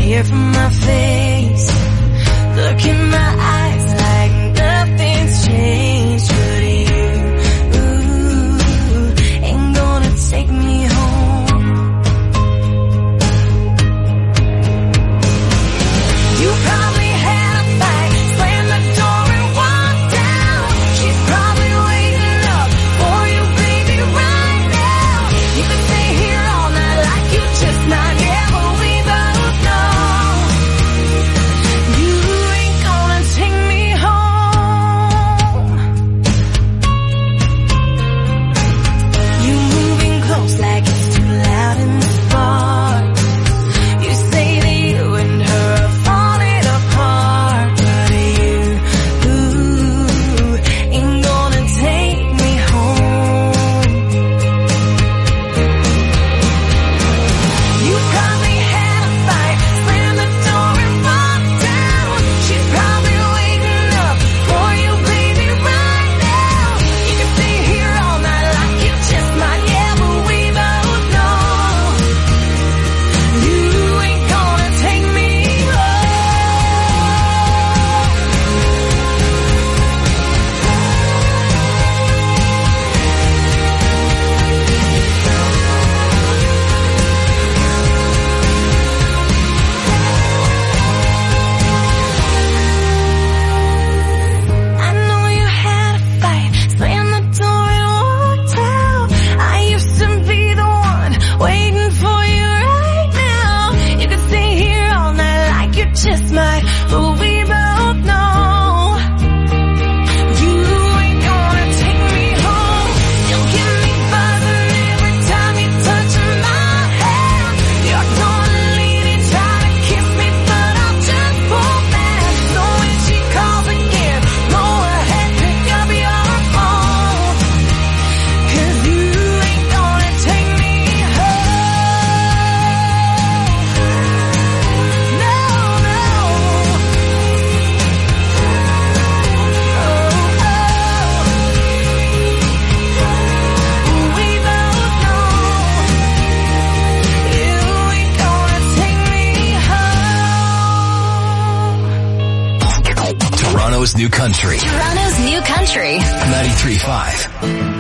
Toronto's New Country. Toronto's New Country. 93.5.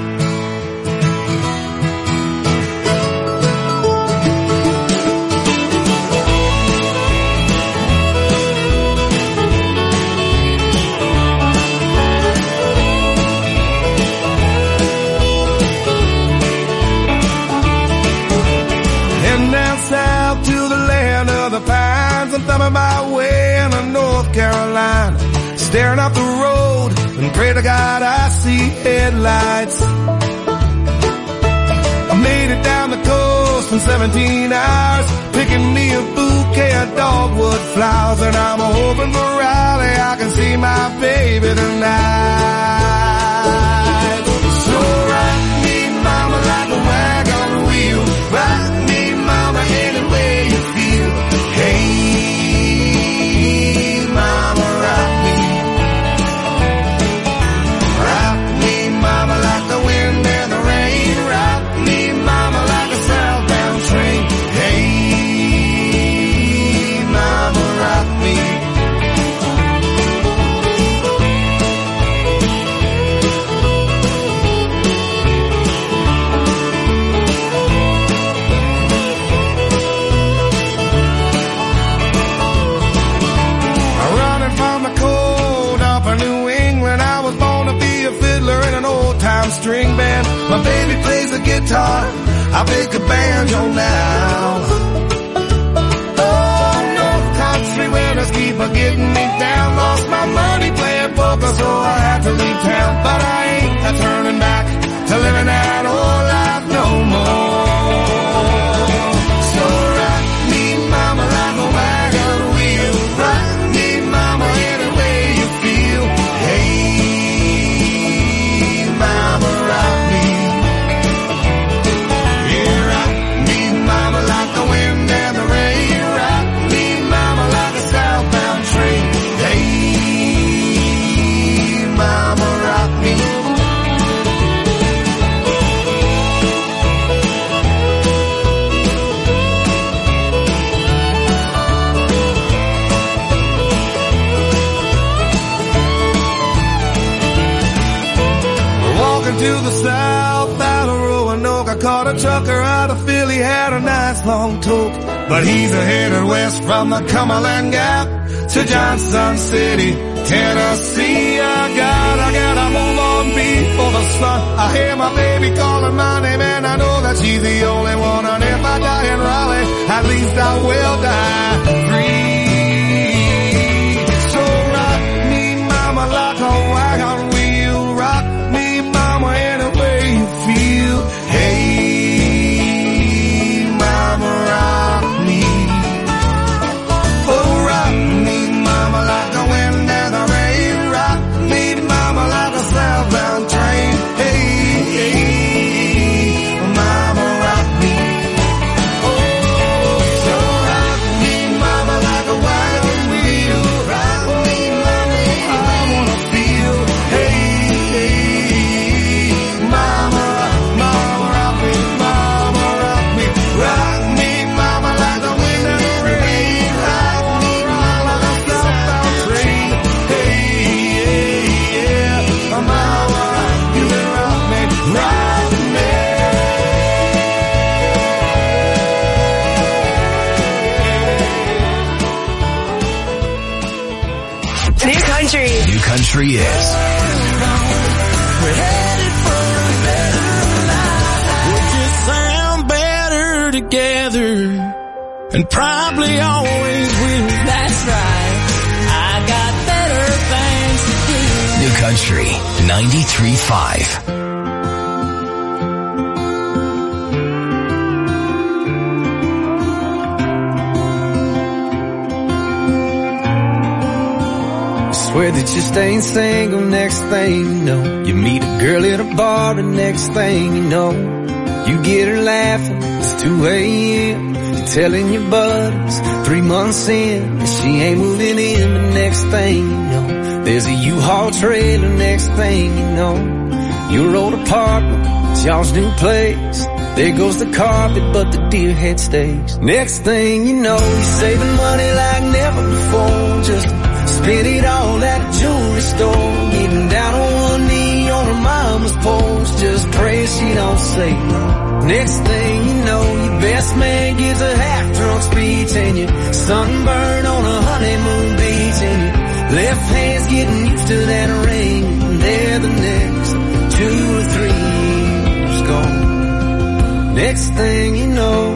South to the land of the pines, I'm thumbing my way into North Carolina, staring up the road and pray to God I see headlights. I made it down the coast in 17 hours, picking me a bouquet of dogwood flowers, and I'm hoping for Raleigh I can see my baby tonight. So rock me, mama, like a wagon wheel. Rock me, mama, any way you feel. Hey, mama, rock me. Rock me, mama, like the wind and the rain. Rock me, mama, like a southbound train. Hey, mama, rock me. String band, my baby plays the guitar, I pick a banjo now. Oh, North Country winners keep a getting me down. Lost my money playing poker, so I had to leave town. But I ain't a turning back to living that old life no more. So rock me, mama, like a wagon wheel. Rock me, mama, any way you feel. Hey, mama, rock me. Yeah, rock me, mama, like the wind and the rain. Rock me, mama, like a southbound train. Hey, mama, rock me. Walking to the south out of Roanoke, I caught a trucker out of Philly, had a nice long toke. But he's headed west from the Cumberland Gap to Johnson City, Tennessee. I gotta move on before the sun. I hear my baby calling my name and I know that she's the only one. And if I die in Raleigh, at least I will die free. So rock me, mama, like a wagon wheel. Rock me, mama, any way you feel. Hey, mama, rock me. Oh, rock me, mama, like the wind and the rain. Rock me, mama, like a southbound train. Hey, mama, rock me. Oh, so rock me, mama, like a wagon wheel. Rock me, mama, I wanna feel. Hey, mama, mama, rock me, mama, rock me. Rock me, mama, like the wind and the rain. Rock me, mama, like a southbound train. Hey, yeah, mama, you can rock me, rock me. New Country. New Country is. We're headed for a better life. We'll just sound better together, and probably always will. That's right. I got better things to do. New Country 93.5. Swear that you're staying single, next thing you know, you meet a girl at a bar, and next thing you know, you get her laughing, it's 2 a.m., you're telling your buddies, 3 months in, and she ain't moving in, but next thing you know, there's a U-Haul trailer, next thing you know, your old apartment, it's y'all's new place, there goes the carpet, but the deer head stays, next thing you know, you're saving money like never before, just Spent it all at a jewelry store, getting down on one knee on her mama's porch, just praying she don't say no. Next thing you know, your best man gives a half-drunk speech, and you're sunburned on a honeymoon beach, and your left hand's getting used to that ring, and there the next 2 or 3 years gone. Next thing you know,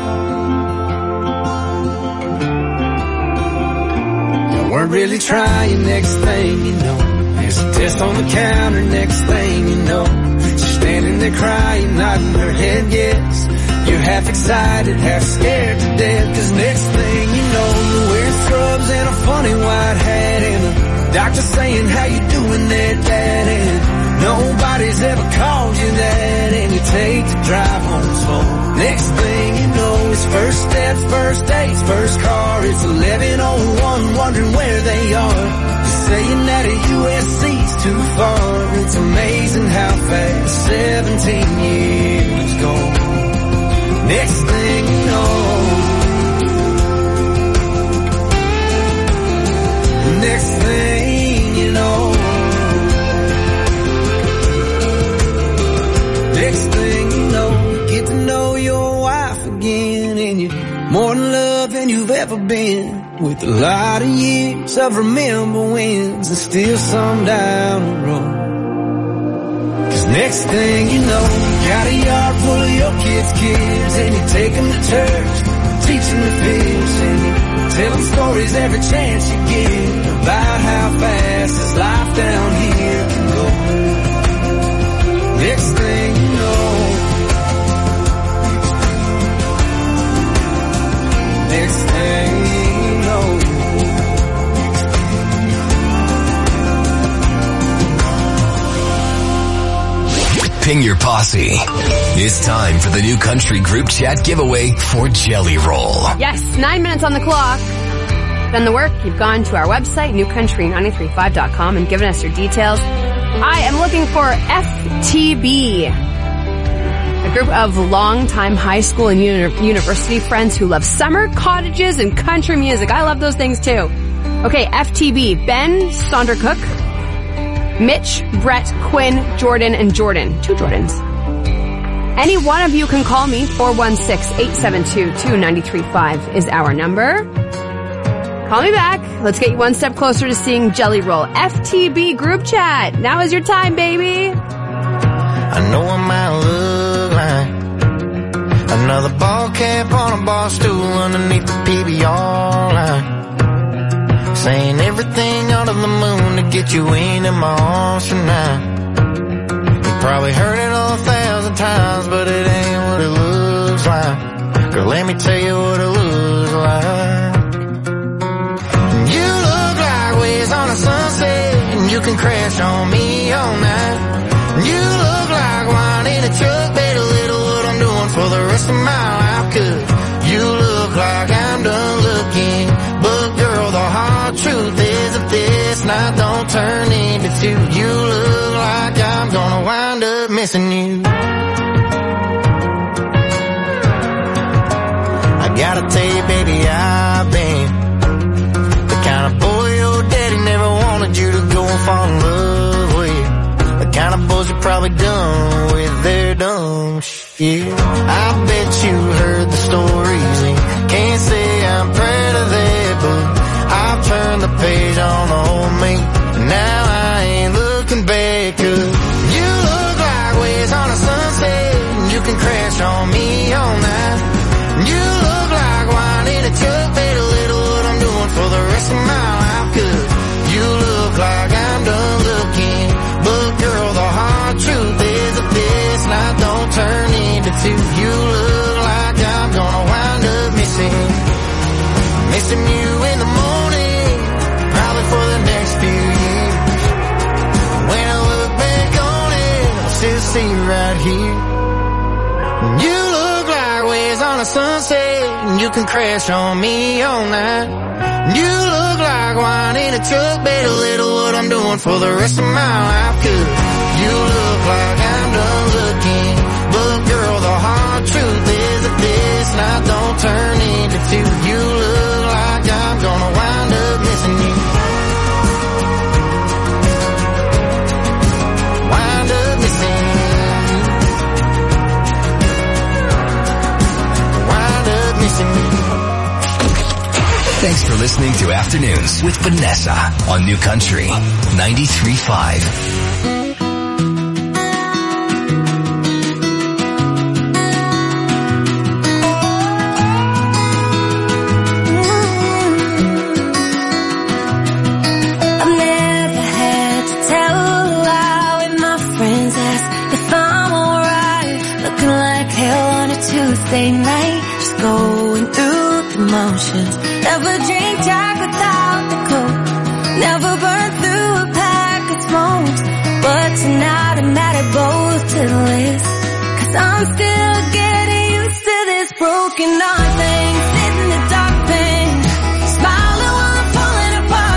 weren't really trying. Next thing you know, there's a test on the counter. Next thing you know, she's standing there crying, nodding her head yes. You're half excited, half scared to death, 'cause next thing you know, you're wearing scrubs and a funny white hat, and the doctor saying, how you doing there, Dad? And nobody's ever called you that, and you take the drive home slow. Next thing you know, it's first steps, first dates, first car. It's 11:01, wondering where they are. You're saying that a USC's too far. It's amazing how fast 17 years go. Next thing you know, next thing you know, next thing you know, you get to know your wife again, and you're more in love than you've ever been, with a lot of years of remember wins and still some down the road. 'Cause next thing you know, you got a yard full of your kids' and you take them to church, teach them to fish, and you tell them stories every chance you get about how fast this life down here can go. Next thing you know, next thing you know, Ping your posse. It's time for the New Country Group Chat giveaway for Jelly Roll. Yes, 9 minutes on the clock. Done the work. You've gone to our website, newcountry935.com, and given us your details. I am looking for FTB, a group of longtime high school and university friends who love summer cottages and country music. I love those things too. Okay, FTB, Ben Sondercook, Mitch, Brett, Quinn, Jordan, and Jordan. 2 Jordans. Any one of you can call me. 416-872-2935 is our number. Call me back. Let's get you one step closer to seeing Jelly Roll. FTB group chat. Now is your time, baby. I know I might look like another ball cap on a bar stool underneath the PBR line, saying everything under the moon to get you into my arms tonight. You probably heard it 1,000 times, but it ain't what it looks like. Girl, let me tell you what it looks like. You look like waves on a sunset, and you can crash on me all night. You look like wine in a truck, better little what I'm doing for the rest of my life, 'cause you look like I'm done looking. But girl, the hard truth is if this night don't turn into 2, you look like I'm gonna wind up missing you. I gotta tell you, baby, I've been the kind of boy your daddy never wanted you to go and fall in love with. The kind of boys you're probably done with their dumb shit. I bet you heard the stories and can't say I'm proud of that, but I've turned the page on the old me, and now I ain't looking back, 'cause you look like waves on a sunset, and you can crash on me all night. You look like wine in a truck, better little what I'm doing for the rest of my life, 'cause you look like I'm done looking. But girl, the hard truth is if this night don't turn into 2, you look like I'm gonna wind up missing you in the morning, probably for the next few years. When I look back on it, I'll still see you right here. You look like waves on a sunset, and you can crash on me all night. You look like wine in a truck, better little what I'm doing for the rest of my life, 'cause you look like I'm done looking. But girl, the hard truth is if this night don't turn into 2, you look like I'm gonna wind up missing you. You're listening to Afternoons with Vanessa on New Country 93.5. Tuesday night, just going through the motions. Never drink Jack without the Coke. Never burn through a pack of smokes. But tonight I'm added both to the list. 'Cause I'm still getting used to this broken heart thing. Sitting in the dark.